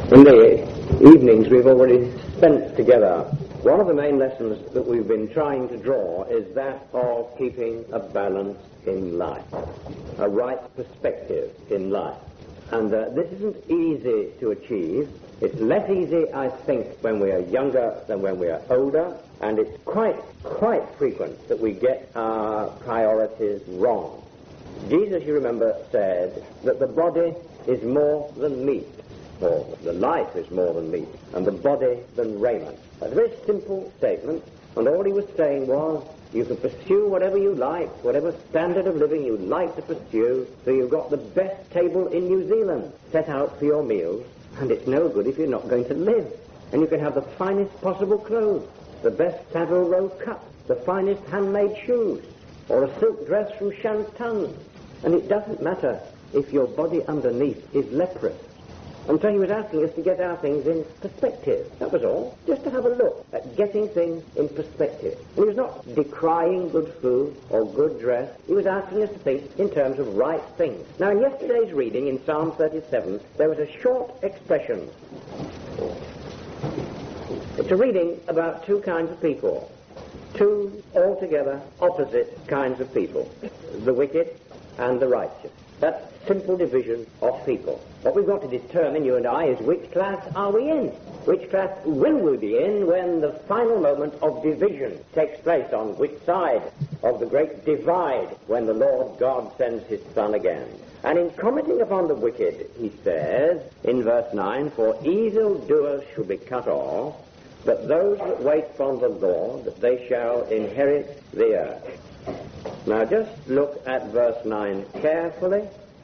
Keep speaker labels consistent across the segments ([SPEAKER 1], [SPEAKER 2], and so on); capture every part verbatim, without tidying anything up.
[SPEAKER 1] In the evenings we've already spent together, one of the main lessons that we've been trying to draw is that of keeping a balance in life, a right perspective in life. And uh, this isn't easy to achieve. It's less easy, I think, when we are younger than when we are older, and it's quite, quite frequent that we get our priorities wrong. Jesus, you remember, said that the body is more than meat, or the life is more than meat, and the body than raiment. That's a very simple statement, and all he was saying was, you can pursue whatever you like, whatever standard of living you like to pursue, so you've got the best table in New Zealand set out for your meals, and it's no good if you're not going to live. And you can have the finest possible clothes, the best Savile Row cup, the finest handmade shoes, or a silk dress from Shantung, and it doesn't matter if your body underneath is leprous. And so he was asking us to get our things in perspective. That was all. Just to have a look at getting things in perspective. And he was not decrying good food or good dress. He was asking us to think in terms of right things. Now, in yesterday's reading in Psalm thirty-seven, there was a short expression. It's a reading about two kinds of people. Two altogether opposite kinds of people. The wicked and the righteous. That simple division of people. What we've got to determine, you and I, is which class are we in? Which class will we be in when the final moment of division takes place, on which side of the great divide when the Lord God sends his Son again? And in commenting upon the wicked, he says in verse nine, for evildoers shall be cut off, but those that wait upon the Lord, they shall inherit the earth. Now just look at verse nine carefully,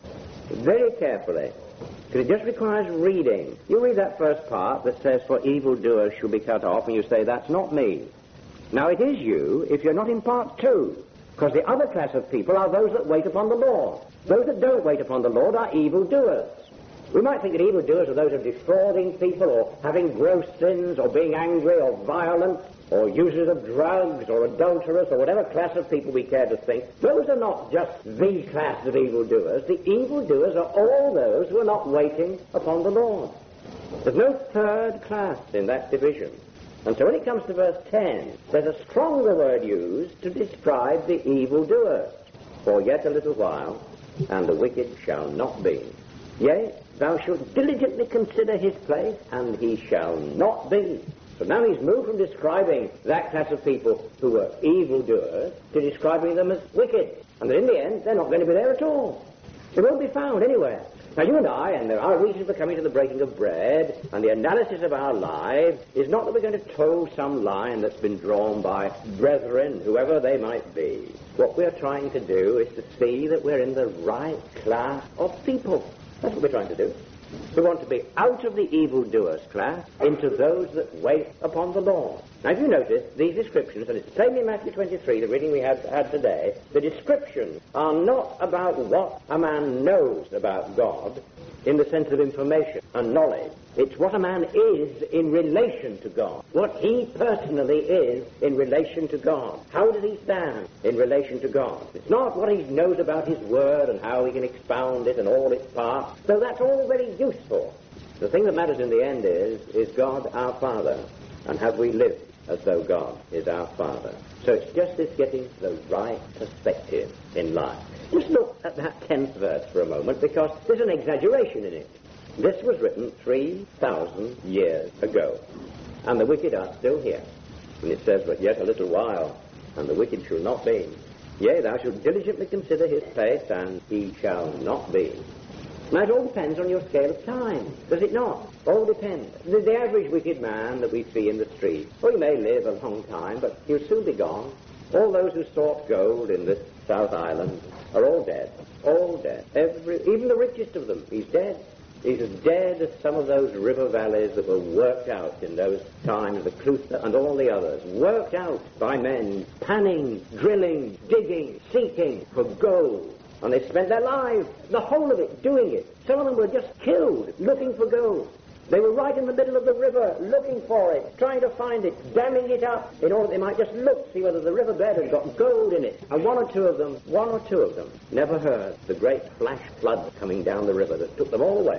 [SPEAKER 1] very carefully, because it just requires reading. You read that first part that says, for evildoers shall be cut off, and you say, that's not me. Now it is you if you're not in part two, because the other class of people are those that wait upon the Lord. Those that don't wait upon the Lord are evildoers. We might think that evildoers are those who are defrauding people, or having gross sins, or being angry, or violent, or users of drugs, or adulterers, or whatever class of people we care to think. Those are not just the class of evildoers. The evildoers are all those who are not waiting upon the Lord. There's no third class in that division. And so when it comes to verse ten, there's a stronger word used to describe the evildoers. For yet a little while, and the wicked shall not be. Yea, thou shalt diligently consider his place, and he shall not be. So now he's moved from describing that class of people who were evildoers to describing them as wicked. And that in the end, they're not going to be there at all. They won't be found anywhere. Now you and I, and there are reasons for coming to the breaking of bread, and the analysis of our lives is not that we're going to toe some line that's been drawn by brethren, whoever they might be. What we're trying to do is to see that we're in the right class of people. That's what we're trying to do. We want to be out of the evildoers class into those that wait upon the Lord. Now, if you notice, these descriptions, and it's plainly in Matthew twenty-three, the reading we had, had today, the descriptions are not about what a man knows about God in the sense of information and knowledge. It's what a man is in relation to God, what he personally is in relation to God. How does he stand in relation to God? It's not what he knows about his word and how he can expound it and all its parts, though that's all very useful. The thing that matters in the end is, is God our Father, and have we lived as though God is our Father? So it's just this getting the right perspective in life. Just look at that tenth verse for a moment, because there's an exaggeration in it. This was written three thousand years ago, and the wicked are still here. And it says, but yet a little while, and the wicked shall not be. Yea, thou shalt diligently consider his place, and he shall not be. Now, it all depends on your scale of time, does it not? All depends. The, the average wicked man that we see in the street, well, he may live a long time, but he'll soon be gone. All those who sought gold in this South Island are all dead. All dead. Every, even the richest of them, he's dead. He's as dead as some of those river valleys that were worked out in those times, the Clutha and all the others, worked out by men panning, drilling, digging, seeking for gold. And they spent their lives, the whole of it, doing it. Some of them were just killed looking for gold. They were right in the middle of the river, looking for it, trying to find it, damming it up, in order they might just look, see whether the riverbed had got gold in it. And one or two of them, one or two of them, never heard the great flash flood coming down the river that took them all away.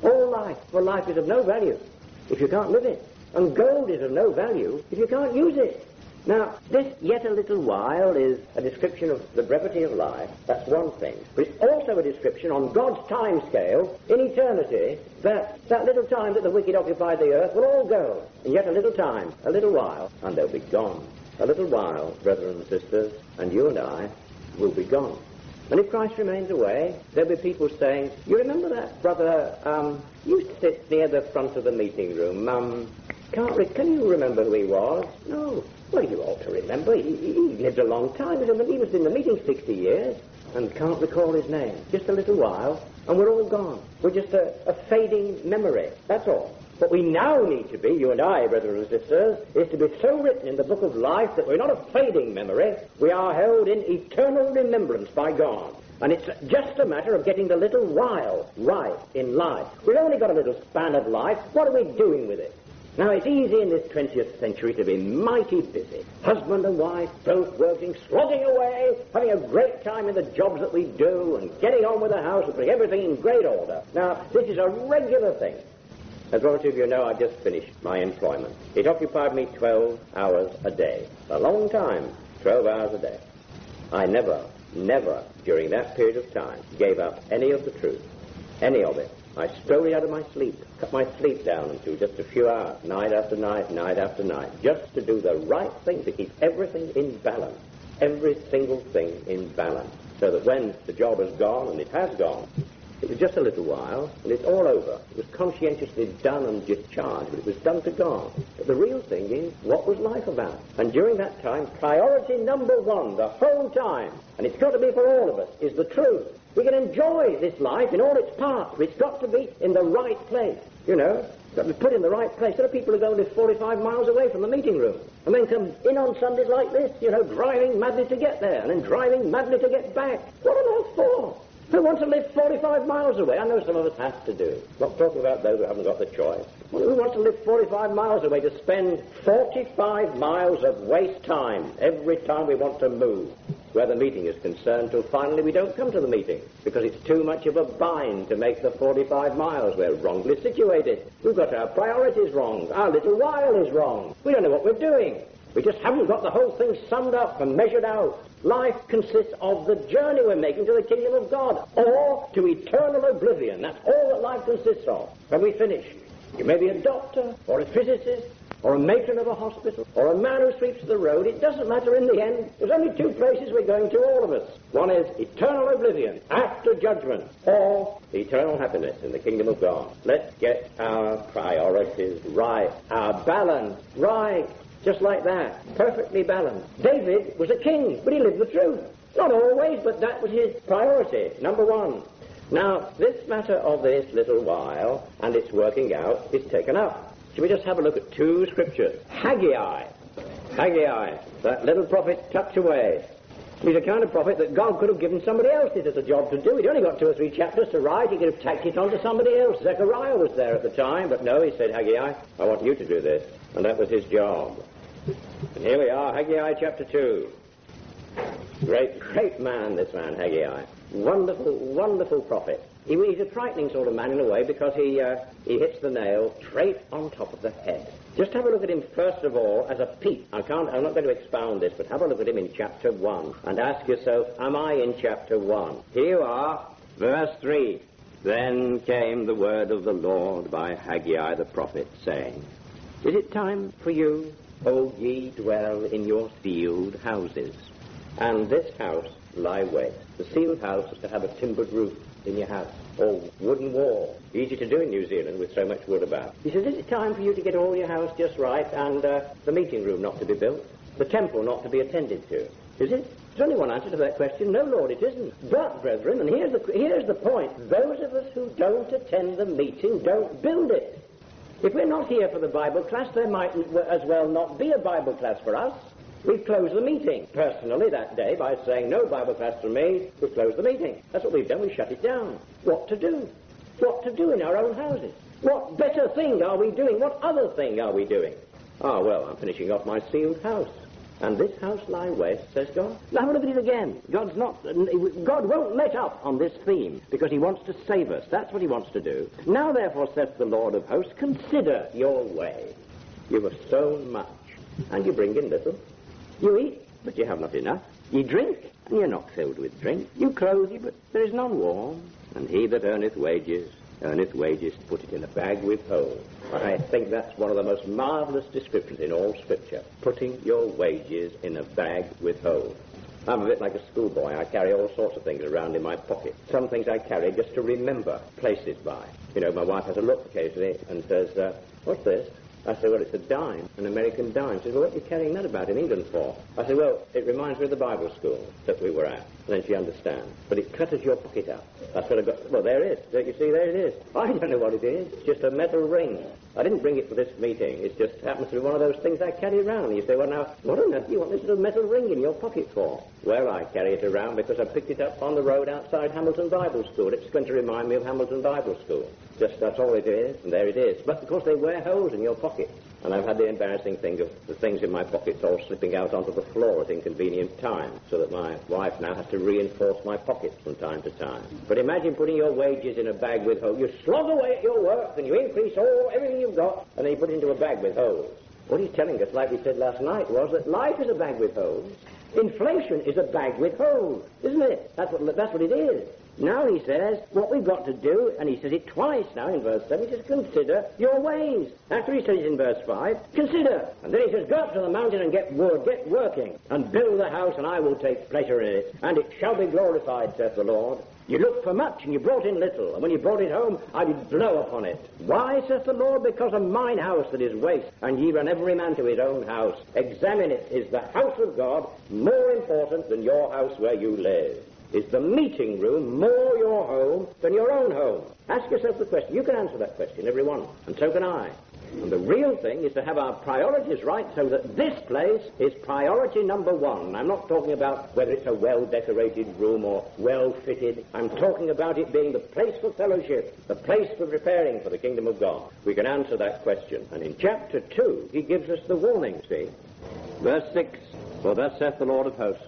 [SPEAKER 1] All life. For life is of no value if you can't live it. And gold is of no value if you can't use it. Now, this yet a little while is a description of the brevity of life. That's one thing. But it's also a description on God's time scale in eternity that that little time that the wicked occupy the earth will all go. And yet a little time, a little while, and they'll be gone. A little while, brethren and sisters, and you and I will be gone. And if Christ remains away, there'll be people saying, you remember that brother um, used to sit near the front of the meeting room? Um, can't re- can you remember who he was? No. Well, you ought to remember. He, he lived a long time. He was in the meeting sixty years and can't recall his name. Just a little while, and we're all gone. We're just a, a fading memory. That's all. What we now need to be, you and I, brothers and sisters, is to be so written in the book of life that we're not a fading memory. We are held in eternal remembrance by God. And it's just a matter of getting the little while right in life. We've only got a little span of life. What are we doing with it? Now, it's easy in this twentieth century to be mighty busy. Husband and wife, both working, slogging away, having a great time in the jobs that we do, and getting on with the house and putting everything in great order. Now, this is a regular thing. As most of you know, I've just finished my employment. It occupied me twelve hours a day. A long time, twelve hours a day. I never, never, during that period of time, gave up any of the truth, any of it. I stole it out of my sleep, cut my sleep down into just a few hours, night after night, night after night, just to do the right thing, to keep everything in balance, every single thing in balance, so that when the job is gone, and it has gone, it was just a little while, and it's all over. It was conscientiously done and discharged, but it was done to God. But the real thing is, what was life about? And during that time, priority number one, the whole time, and it's got to be for all of us, is the truth. We can enjoy this life in all its parts, but it's got to be in the right place, you know. It's got to be put in the right place. There are people who go and live forty-five miles away from the meeting room, and then come in on Sundays like this, you know, driving madly to get there, and then driving madly to get back. What on earth for? Who want to live forty-five miles away? I know some of us have to do. I'm not talking about those who haven't got the choice. Well, who wants to live forty-five miles away to spend forty-five miles of waste time every time we want to move where the meeting is concerned, till finally we don't come to the meeting because it's too much of a bind to make the forty-five miles. We're wrongly situated. We've got our priorities wrong. Our little while is wrong. We don't know what we're doing. We just haven't got the whole thing summed up and measured out. Life consists of the journey we're making to the kingdom of God, or to eternal oblivion. That's all that life consists of. When we finish, you may be a doctor, or a physicist, or a matron of a hospital, or a man who sweeps the road. It doesn't matter in the end. There's only two places we're going to, all of us. One is eternal oblivion, after judgment, or eternal happiness in the kingdom of God. Let's get our priorities right, our balance right. Just like that, perfectly balanced. David was a king, but he lived the truth. Not always, but that was his priority, number one. Now, this matter of this little while and its working out is taken up. Shall we just have a look at two scriptures? Haggai. Haggai, that little prophet tucked away. He's a kind of prophet that God could have given somebody else it as a job to do. He'd only got two or three chapters to write. He could have tacked it on to somebody else. Zechariah was there at the time, but no, he said, Haggai, I want you to do this. And that was his job. And here we are, Haggai chapter two. Great, great man, this man, Haggai. Wonderful, wonderful prophet. He, he's a frightening sort of man in a way because he uh, he hits the nail straight on top of the head. Just have a look at him first of all as a peep. I can't, I'm not going to expound this, but have a look at him in chapter one and ask yourself, am I in chapter one? Here you are, verse three. Then came the word of the Lord by Haggai the prophet, saying, Is it time for you, O ye dwell in your sealed houses, and this house lie waste? The sealed house is to have a timbered roof in your house, or wooden wall. Easy to do in New Zealand with so much wood about. He says, is it time for you to get all your house just right, and uh, the meeting room not to be built, the temple not to be attended to? Is it? There's only one answer to that question. No, Lord, it isn't. But, brethren, and here's the, here's the point, those of us who don't attend the meeting don't build it. If we're not here for the Bible class, there might as well not be a Bible class for us. We've closed the meeting, personally, that day, by saying, no Bible class for me, we've closed the meeting. That's what we've done, we shut it down. What to do? What to do in our own houses? What better thing are we doing? What other thing are we doing? Ah, well, I'm finishing off my sealed house. and this house lie waste, says God. Now have a look at it again. God's not, God won't let up on this theme because he wants to save us. That's what he wants to do. Now therefore, saith the Lord of hosts, consider your way. You have sown much, and you bring in little. You eat, but you have not enough. You drink, and you're not filled with drink. You clothe you, but there is none warm. And he that earneth wages, earneth wages, put it in a bag with holes. I think that's one of the most marvellous descriptions in all Scripture. Putting your wages in a bag with holes. I'm a bit like a schoolboy. I carry all sorts of things around in my pocket. Some things I carry just to remember places by. You know, my wife has a look occasionally and says, uh, what's this? I say, well, it's a dime, an American dime. She says, well, what are you carrying that about in England for? I say, well, it reminds me of the Bible school that we were at. And then she understands. But it clutters your pocket up. That's what I got. Well, there it is. Don't you see? There it is. I don't know what it is. It's just a metal ring. I didn't bring it for this meeting. It just happens to be one of those things I carry around. And you say, well, now, what on earth do you want this little metal ring in your pocket for? Well, I carry it around because I picked it up on the road outside Hamilton Bible School. It's going to remind me of Hamilton Bible School. Just that's all it is, and there it is. But, of course, they wear holes in your pocket. And I've had the embarrassing thing of the things in my pockets all slipping out onto the floor at inconvenient times, so that my wife now has to reinforce my pockets from time to time. But imagine putting your wages in a bag with holes. You slog away at your work, and you increase all everything you've got, and then you put it into a bag with holes. What he's telling us, like we said last night, was that life is a bag with holes. Inflation is a bag with holes, isn't it? That's what, that's what it is. Now he says, what we've got to do, and he says it twice now in verse seven, he says, consider your ways. After he says it in verse five, consider. And then he says, go up to the mountain and get wood, get working, and build the house, and I will take pleasure in it, and it shall be glorified, saith the Lord. You looked for much, and you brought in little, and when you brought it home, I did blow upon it. Why, saith the Lord? Because of mine house that is waste, and ye run every man to his own house. Examine it. Is the house of God more important than your house where you live? Is the meeting room more your home than your own home? Ask yourself the question. You can answer that question, every one, and so can I. And the real thing is to have our priorities right so that this place is priority number one. I'm not talking about whether it's a well-decorated room or well-fitted. I'm talking about it being the place for fellowship, the place for preparing for the kingdom of God. We can answer that question. And in chapter two, he gives us the warning, see. Verse six, for thus saith the Lord of hosts,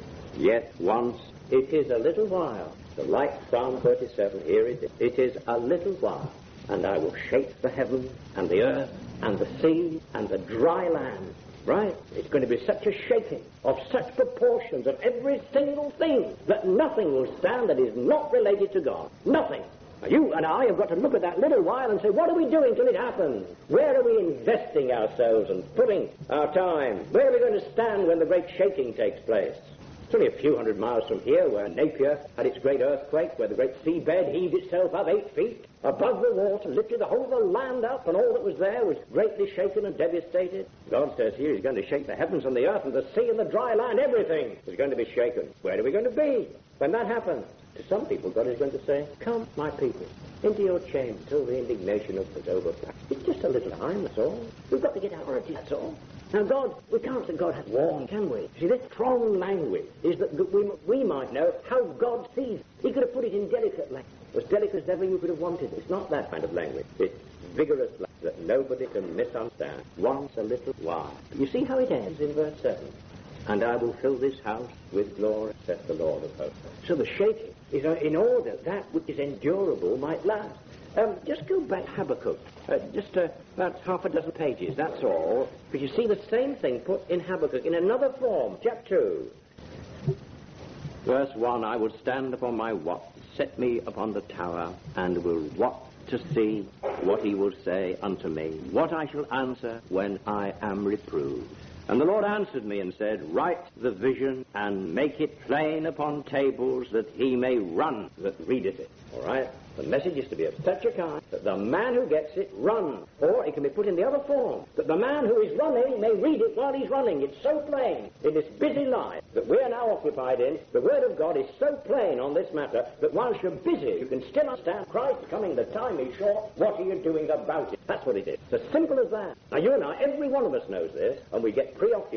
[SPEAKER 1] yet once it is a little while. So like Psalm thirty-seven, here it is. It is a little while, and I will shake the heavens and the earth and the sea and the dry land. Right? It's going to be such a shaking of such proportions of every single thing that nothing will stand that is not related to God. Nothing. Now you and I have got to look at that little while and say, what are we doing till it happens? Where are we investing ourselves and putting our time? Where are we going to stand when the great shaking takes place? It's only a few hundred miles from here where Napier had its great earthquake, where the great seabed heaved itself up eight feet above the water, lifted the whole of the land up, and all that was there was greatly shaken and devastated. God says here he's going to shake the heavens and the earth and the sea and the dry land. Everything is going to be shaken. Where are we going to be when that happens? To some people, God is going to say, come, my people, into your chamber till the indignation of the overpassed. It's just a little time, that's all. We've got to get our it, that's all. Now, God, we can't say God has warned, can we? See, this strong language is that we, we might know how God sees. He could have put it in delicate language, as delicate as ever you could have wanted. It's not that kind of language. It's vigorous language that nobody can misunderstand. Once a little while. You see how it ends in verse seven? And I will fill this house with glory, saith the Lord of hosts. So the shaking is in order that which is endurable might last. Um, just go back Habakkuk, uh, just uh, about half a dozen pages, that's all. But you see the same thing put in Habakkuk in another form, chapter two. Verse one, I will stand upon my watch, set me upon the tower, and will watch to see what he will say unto me, what I shall answer when I am reproved. And the Lord answered me and said, write the vision and make it plain upon tables that he may run that readeth it. All right? The message is to be of such a kind that the man who gets it runs. Or it can be put in the other form, that the man who is running may read it while he's running. It's so plain in this busy life that we are now occupied in. The Word of God is so plain on this matter that whilst you're busy, you can still understand Christ is coming, the time is short, what are you doing about it? That's what it is. It's as simple as that. Now you and I, every one of us knows this, and we get preoccupied.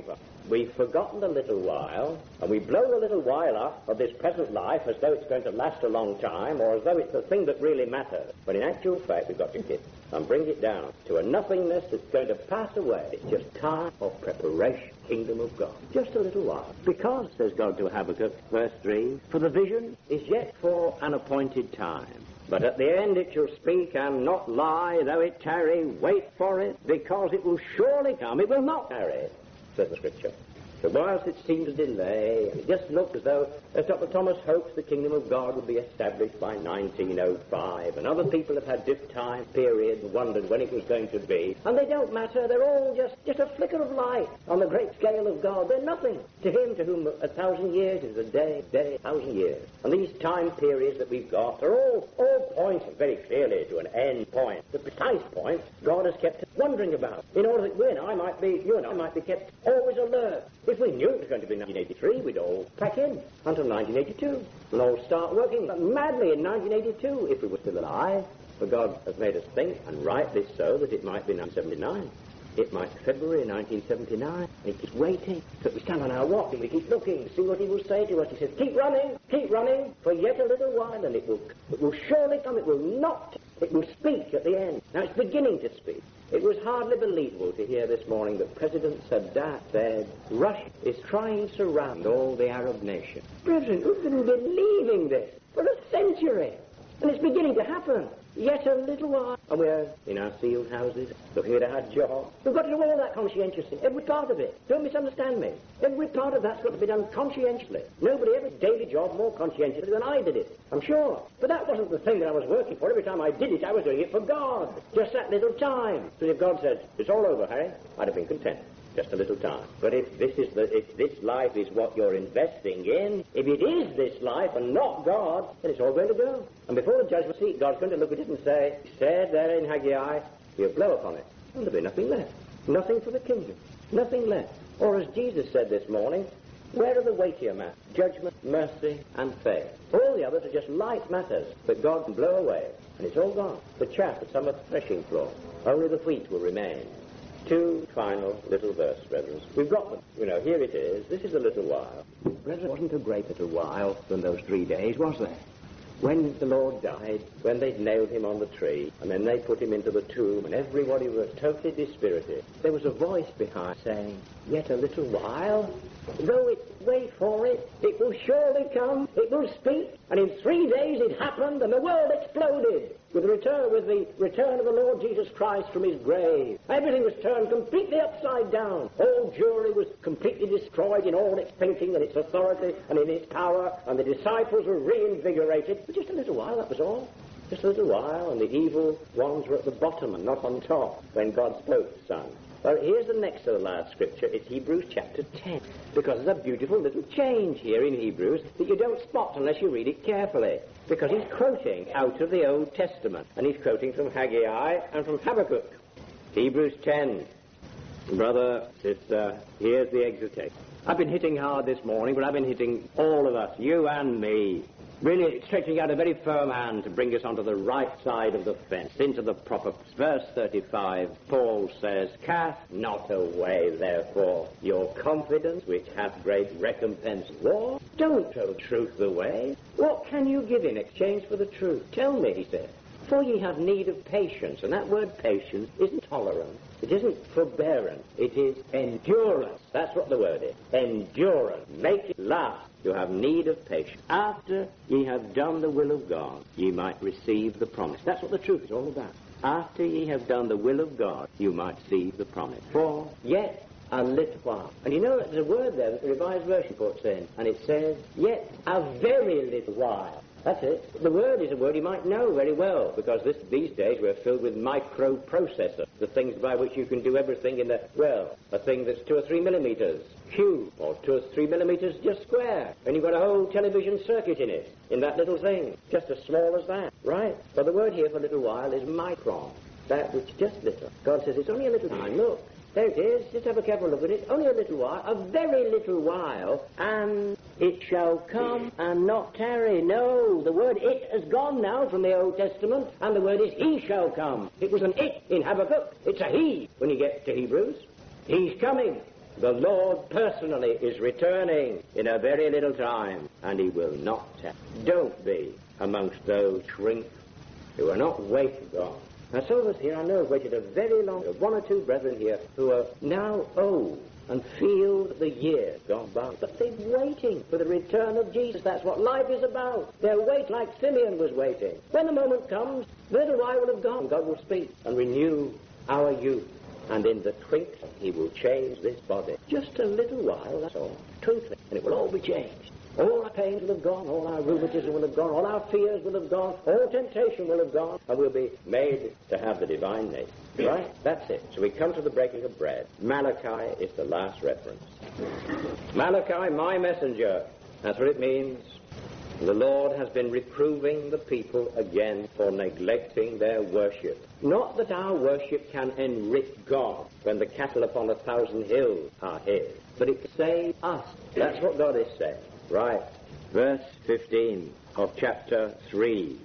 [SPEAKER 1] we've forgotten the little while, and we blow the little while up of this present life as though it's going to last a long time, or as though it's the thing that really matters. But in actual fact, we've got to get and bring it down to a nothingness that's going to pass away. It's just time of preparation, kingdom of God. Just a little while. Because, says God to Habakkuk, verse three, for the vision is yet for an appointed time. But at the end it shall speak and not lie, though it tarry, wait for it, because it will surely come. It will not tarry, says the Scripture. So whilst it seemed a delay, and it just looked as though, as Doctor Thomas hopes, the kingdom of God would be established by nineteen oh five, and other people have had different time periods and wondered when it was going to be, and they don't matter, they're all just, just a flicker of light on the great scale of God. They're nothing to him to whom a thousand years is a day, day, a thousand years. And these time periods that we've got are all, all pointing very clearly to an end point, the precise point God has kept us wondering about, in order that we and I might be, you and I might be kept always alert. If we knew it was going to be nineteen eighty-three, we'd all pack in until nineteen eighty-two and all start working madly in nineteen eighty-two if we were still alive. For God has made us think, and rightly so, that it might be nineteen seventy-nine. It might be February nineteen seventy-nine. And he keeps waiting. So we stand on our watch and we keep looking to see what he will say to us. He says, keep running, keep running, for yet a little while, and it will, it will surely come. It will not. It will speak at the end. Now it's beginning to speak. It was hardly believable to hear this morning that President Sadat said Russia is trying to surround all the Arab nations. Brethren, who's been believing this for a century? And it's beginning to happen. Yet a little while. And we're in our sealed houses, looking at our jobs. We've got to do all that conscientiously. Every part of it. Don't misunderstand me. Every part of that's got to be done conscientiously. Nobody ever daily job more conscientiously than I did it. I'm sure. But that wasn't the thing that I was working for. Every time I did it, I was doing it for God. Just that little time. So if God said, it's all over, Harry, I'd have been content. Just a little time. But if this is the, if this life is what you're investing in, if it is this life and not God, then it's all going to go. And before the judgment seat, God's going to look at it and say, he said there in Haggai, he'll blow upon it. And there'll be nothing left. Nothing for the kingdom. Nothing left. Or as Jesus said this morning, where are the weightier matters? Judgment, mercy, and faith. All the others are just light matters that God can blow away. And it's all gone. The chaff that's on the threshing floor. Only the wheat will remain. Two final little verses, brethren. We've got them. You know, here it is. This is a little while. Brethren, it wasn't a great little while than those three days, was there? When the Lord died, when they'd nailed him on the tree, and then they put him into the tomb, and everybody was totally dispirited, there was a voice behind saying, yet a little while, though it wait for it, it will surely come, it will speak. And in three days it happened, and the world exploded with the return, with the return of the Lord Jesus Christ from his grave. Everything was turned completely upside down. All Jewry was completely destroyed in all its thinking and its authority and in its power, and the disciples were reinvigorated. For just a little while, that was all. Just a little while, and the evil ones were at the bottom and not on top when God spoke the Son. Well, here's the next to the last scripture. It's Hebrews chapter ten. Because there's a beautiful little change here in Hebrews that you don't spot unless you read it carefully. Because he's quoting out of the Old Testament. And he's quoting from Haggai and from Habakkuk. Hebrews ten. Brother, sister, here's the exhortation. I've been hitting hard this morning, but I've been hitting all of us, you and me. Really stretching out a very firm hand to bring us onto the right side of the fence, into the proper... Verse thirty-five, Paul says, cast not away, therefore, your confidence, which hath great recompense. What? Don't throw truth away. What can you give in exchange for the truth? Tell me, he said. For ye have need of patience, and that word patience isn't tolerance. It isn't forbearance. It is endurance. That's what the word is. Endurance. Make it last. You have need of patience. After ye have done the will of God, ye might receive the promise. That's what the truth is all about. After ye have done the will of God, you might receive the promise. For yet a little while. And you know, there's a word there that the Revised Version puts in, and it says, yet a very little while. That's it. The word is a word you might know very well, because this, these days we're filled with microprocessors, the things by which you can do everything in the, well, a thing that's two or three millimeters cube, or two or three millimeters just square, and you've got a whole television circuit in it, in that little thing, just as small as that, right? So the word here for a little while is micron, that which just little. God says it's only a little time, look. There it is. Just have a careful look at it. Only a little while, a very little while, and it shall come and not tarry. No, the word it has gone now from the Old Testament, and the word is he shall come. It was an it in Habakkuk. It's a he when you get to Hebrews. He's coming. The Lord personally is returning in a very little time, and he will not tell. Don't be amongst those shrink who are not waiting God. Now, some of us here, I know, have waited a very long time. One or two brethren here who are now old and feel the years gone by. But they're waiting for the return of Jesus. That's what life is about. They're waiting like Simeon was waiting. When the moment comes, the little while will have gone. God will speak and renew our youth. And in the twinkling, he will change this body. Just a little while, that's all. Twinkling, and it will all be changed. All our pains will have gone, all our rheumatism will have gone, all our fears will have gone, all temptation will have gone, and we'll be made to have the divine nature. Right? That's it. So we come to the breaking of bread. Malachi is the last reference. Malachi, my messenger. That's what it means. The Lord has been reproving the people again for neglecting their worship. Not that our worship can enrich God when the cattle upon a thousand hills are his, but it saves us. That's what God is saying. Right. Verse fifteen of chapter three.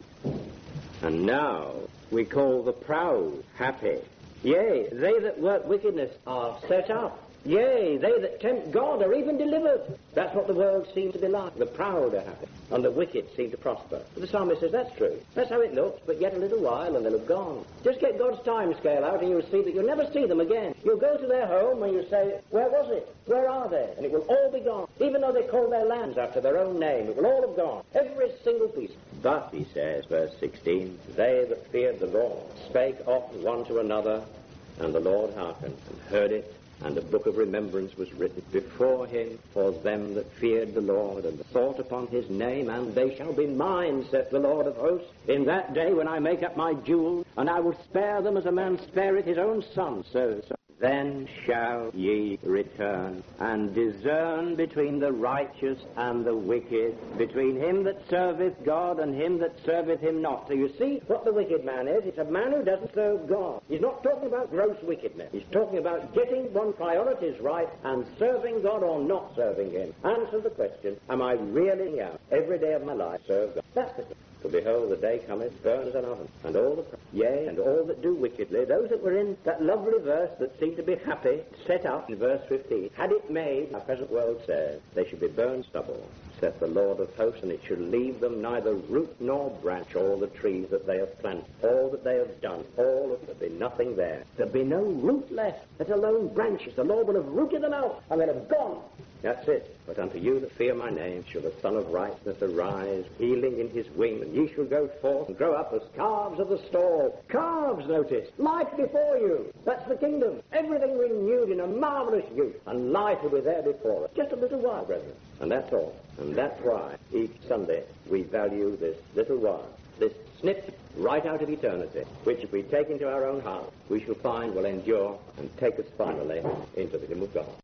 [SPEAKER 1] And now we call the proud happy. Yea, they that work wickedness are set up. Yea, they that tempt God are even delivered. That's what the world seems to be like. The proud are happy, and the wicked seem to prosper. But the psalmist says that's true. That's how it looks, but yet a little while and they'll have gone. Just get God's time scale out and you'll see that you'll never see them again. You'll go to their home and you'll say, where was it? Where are they? And it will all be gone. Even though they call their lands after their own name, it will all have gone. Every single piece. But, he says, verse sixteen, they that feared the Lord spake oft one to another, and the Lord hearkened and heard it. And a book of remembrance was written before him for them that feared the Lord, and thought upon his name, and they shall be mine, saith the Lord of hosts, in that day when I make up my jewels, and I will spare them as a man spareth his own son. So, so then shall ye return, and discern between the righteous and the wicked, between him that serveth God and him that serveth him not. So you see what the wicked man is. It's a man who doesn't serve God. He's not talking about gross wickedness. He's talking about getting one's priorities right and serving God or not serving him. Answer the question, am I really out every day of my life serve God? That's the question. For behold, the day cometh, burn as an oven, and all the yea, and all that do wickedly, those that were in that lovely verse that seemed to be happy, set up in verse fifteen, had it made, our present world says, they should be burned stubble, saith the Lord of hosts, and it should leave them neither root nor branch, all the trees that they have planted, all that they have done, all of there be nothing there. There be no root left, let alone branches. The Lord will have rooted them out, and they'll have gone. That's it. But unto you that fear my name shall the Son of Righteousness arise, healing in his wings, and ye shall go forth and grow up as calves of the stall. Calves, notice. Life before you. That's the kingdom. Everything renewed in a marvelous youth, and life will be there before us. Just a little while, brethren. And that's all. And that's why each Sunday we value this little while, this snip right out of eternity, which if we take into our own heart, we shall find will endure and take us finally into the kingdom of God.